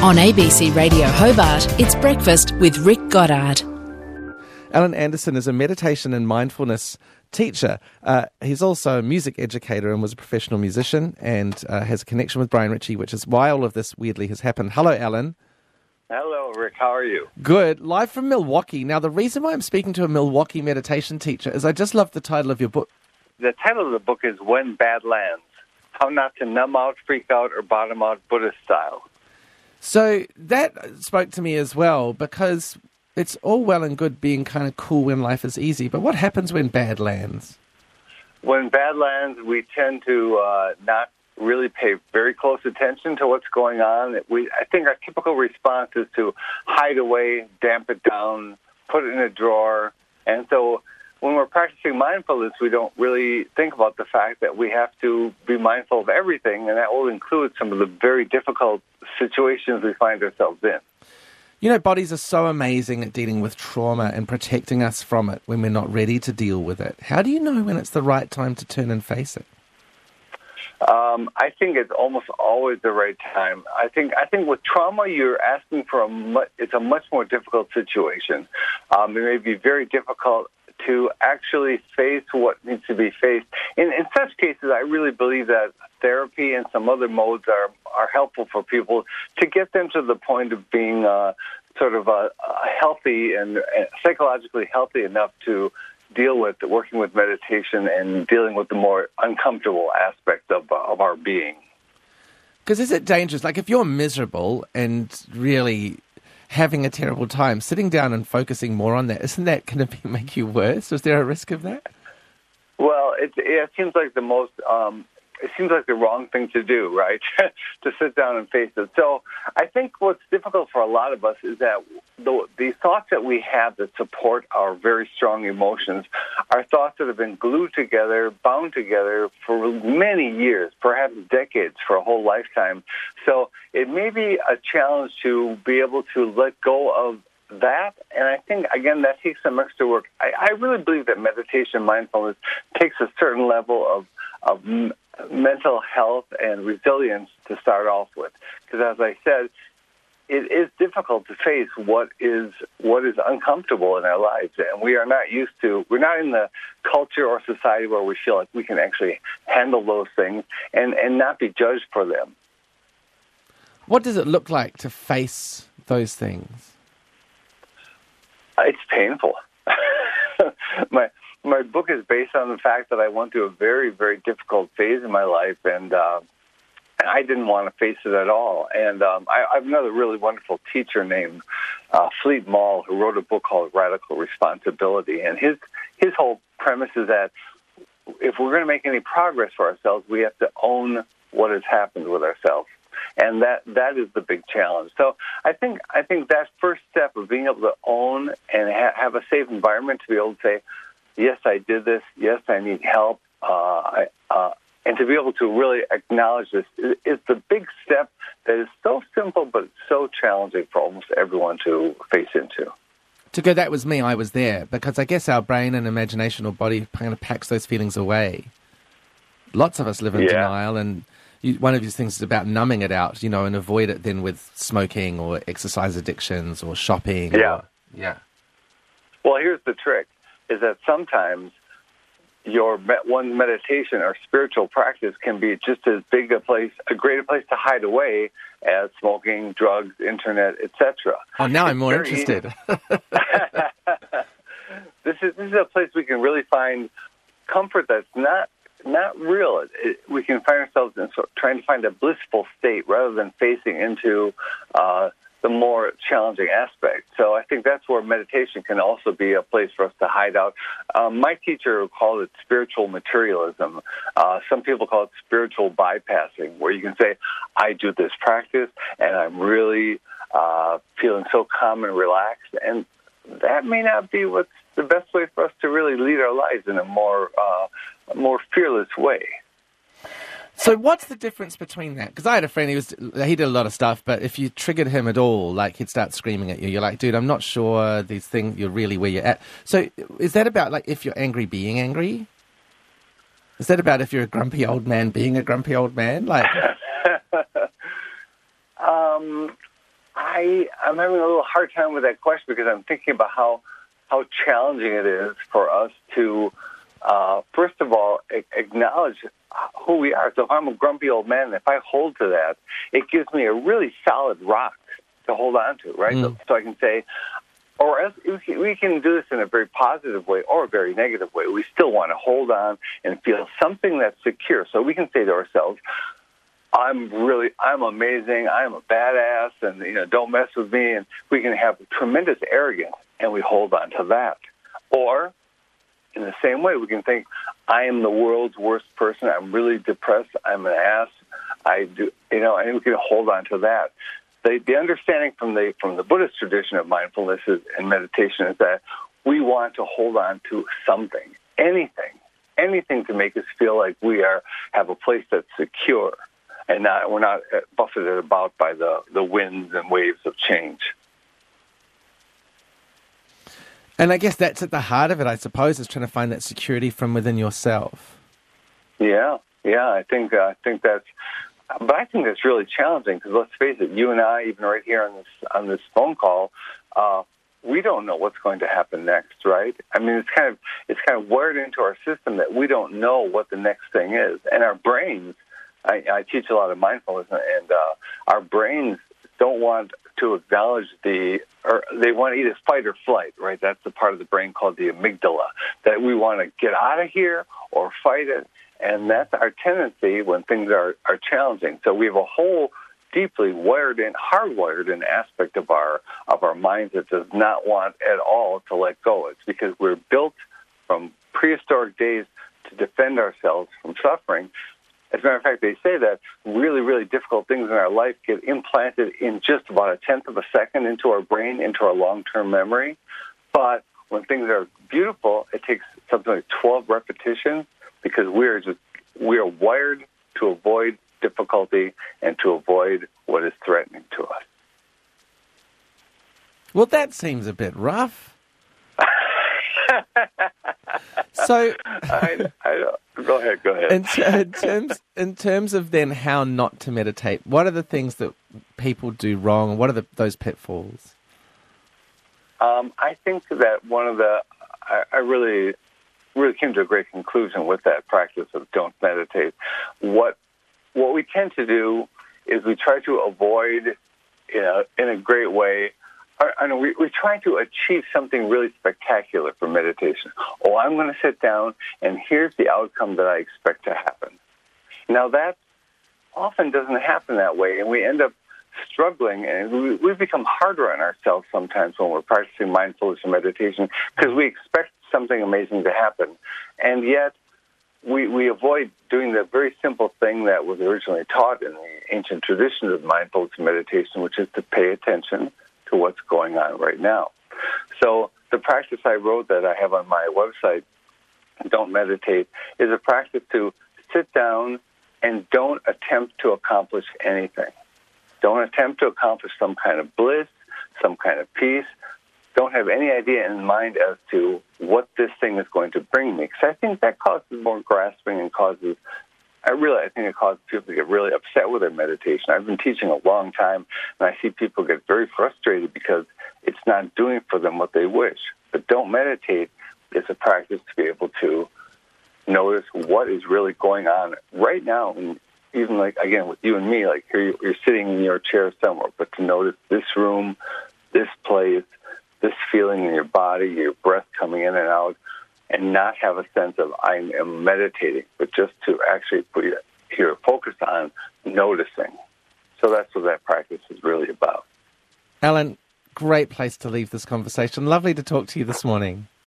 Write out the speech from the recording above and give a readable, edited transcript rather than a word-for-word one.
On ABC Radio Hobart, it's Breakfast with Rick Goddard. Alan Anderson is a meditation and mindfulness teacher. He's also a music educator and was a professional musician and has a connection with Brian Ritchie, which is why all of this weirdly has happened. Hello, Alan. Hello, Rick. How are you? Good. Live from Milwaukee. Now, the reason why I'm speaking to a Milwaukee meditation teacher is I just love the title of your book. The title of the book is When Bad Lands, How Not to Numb Out, Freak Out, or Bottom Out Buddhist Style. So that spoke to me as well, because it's all well and good being kind of cool when life is easy, but what happens when bad lands? When bad lands, we tend to not really pay very close attention to what's going on. I think our typical response is to hide away, damp it down, put it in a drawer. And so when we're practicing mindfulness, we don't really think about the fact that we have to be mindful of everything, and that will include some of the very difficult situations we find ourselves in. You know, bodies are so amazing at dealing with trauma and protecting us from it when we're not ready to deal with it. How do you know when it's the right time to turn and face it? I think it's almost always the right time. I think with trauma, you're asking for it's a much more difficult situation. It may be very difficult to actually face what needs to be faced. In such cases, I really believe that therapy and some other modes are helpful for people to get them to the point of being sort of a healthy and psychologically healthy enough to deal with working with meditation and dealing with the more uncomfortable aspects of our being. Because is it dangerous? Like if you're miserable and really having a terrible time, sitting down and focusing more on that, isn't that going to make you worse? Is there a risk of that? Well, it seems like it seems like the wrong thing to do, right? To sit down and face it. So I think what's difficult for a lot of us is that the thoughts that we have that support our very strong emotions are thoughts that have been glued together, bound together for many years, perhaps decades, for a whole lifetime. So it may be a challenge to be able to let go of that, and I think, again, that takes some extra work. I really believe that meditation, mindfulness, takes a certain level of mental health and resilience to start off with. Because as I said, it is difficult to face what is uncomfortable in our lives, and we're not in the culture or society where we feel like we can actually handle those things and not be judged for them. What does it look like to face those things? It's painful. My book is based on the fact that I went through a very, very difficult phase in my life, and I didn't want to face it at all. And I have another really wonderful teacher named Fleet Mall, who wrote a book called Radical Responsibility. And his whole premise is that if we're going to make any progress for ourselves, we have to own what has happened with ourselves. And that is the big challenge. So I think that first step of being able to own and have a safe environment to be able to say, yes, I did this. Yes, I need help. And to be able to really acknowledge this is the big step that is so simple but so challenging for almost everyone to face into. To go, that was me, I was there, because I guess our brain and imagination or body kind of packs those feelings away. Lots of us live in denial, and one of these things is about numbing it out, and avoid it then with smoking or exercise addictions or shopping. Yeah. Well, here's the trick, is that sometimes your one meditation or spiritual practice can be just as big a greater place to hide away as smoking, drugs, internet, etc. Oh, now I'm more interested. This is a place we can really find comfort that's not real. We can find ourselves in trying to find a blissful state rather than facing into the more challenging aspect. So I think that's where meditation can also be a place for us to hide out. My teacher called it spiritual materialism. Some people call it spiritual bypassing, where you can say, I do this practice and I'm really feeling so calm and relaxed. And that may not be what's the best way for us to really lead our lives in a more fearless way. So what's the difference between that? Because I had a friend, he did a lot of stuff, but if you triggered him at all, like he'd start screaming at you. You're like, dude, I'm not sure these things, you're really where you're at. So is that about like if you're angry, being angry? Is that about if you're a grumpy old man, being a grumpy old man? Like, I'm having a little hard time with that question because I'm thinking about how challenging it is for us to, first of all, acknowledge who we are. So if I'm a grumpy old man, if I hold to that, it gives me a really solid rock to hold on to, right? So I can say, or else we can do this in a very positive way or a very negative way. We still want to hold on and feel something that's secure. So we can say to ourselves, I'm amazing, I'm a badass, and don't mess with me. And we can have tremendous arrogance, and we hold on to that. Or in the same way, we can think, I am the world's worst person. I'm really depressed. I'm an ass. And we can hold on to that. The understanding from the Buddhist tradition of mindfulness and meditation is that we want to hold on to something, anything to make us feel like we have a place that's secure, and we're not buffeted about by the winds and waves of change. And I guess that's at the heart of it, I suppose, is trying to find that security from within yourself. Yeah, I think that's. But I think that's really challenging because let's face it, you and I, even right here on this phone call, we don't know what's going to happen next, right? I mean, it's kind of wired into our system that we don't know what the next thing is, and our brains. I teach a lot of mindfulness, and our brains don't want to acknowledge they want either fight or flight, right? That's the part of the brain called the amygdala, that we want to get out of here or fight it. And that's our tendency when things are challenging. So we have a whole deeply hardwired in aspect of our minds that does not want at all to let go. It's because we're built from prehistoric days to defend ourselves from suffering. As a matter of fact, they say that really, really difficult things in our life get implanted in just about a tenth of a second into our brain, into our long-term memory. But when things are beautiful, it takes something like 12 repetitions, because we are wired to avoid difficulty and to avoid what is threatening to us. Well, that seems a bit rough. So, I don't. Go ahead. In terms of then how not to meditate, what are the things that people do wrong, and what are those pitfalls? I think that I really came to a great conclusion with that practice of don't meditate. What we tend to do is we try to avoid, in a great way, we try to achieve something really spectacular for meditation. Oh, I'm going to sit down, and here's the outcome that I expect to happen. Now, that often doesn't happen that way, and we end up struggling, and we become harder on ourselves sometimes when we're practicing mindfulness and meditation because we expect something amazing to happen. And yet, we avoid doing the very simple thing that was originally taught in the ancient traditions of mindfulness and meditation, which is to pay attention to what's going on right now. So the practice I wrote that I have on my website, Don't Meditate, is a practice to sit down and don't attempt to accomplish anything. Don't attempt to accomplish some kind of bliss, some kind of peace. Don't have any idea in mind as to what this thing is going to bring me. Because I think that causes more grasping and I think it causes people to get really upset with their meditation. I've been teaching a long time, and I see people get very frustrated because it's not doing for them what they wish. But Don't Meditate is a practice to be able to notice what is really going on right now. And even like, again, with you and me, like here you're sitting in your chair somewhere, but to notice this room, this place, this feeling in your body, your breath coming in and out, and not have a sense of I am meditating, but just to actually put your focus on noticing. So that's what that practice is really about. Alan, great place to leave this conversation. Lovely to talk to you this morning.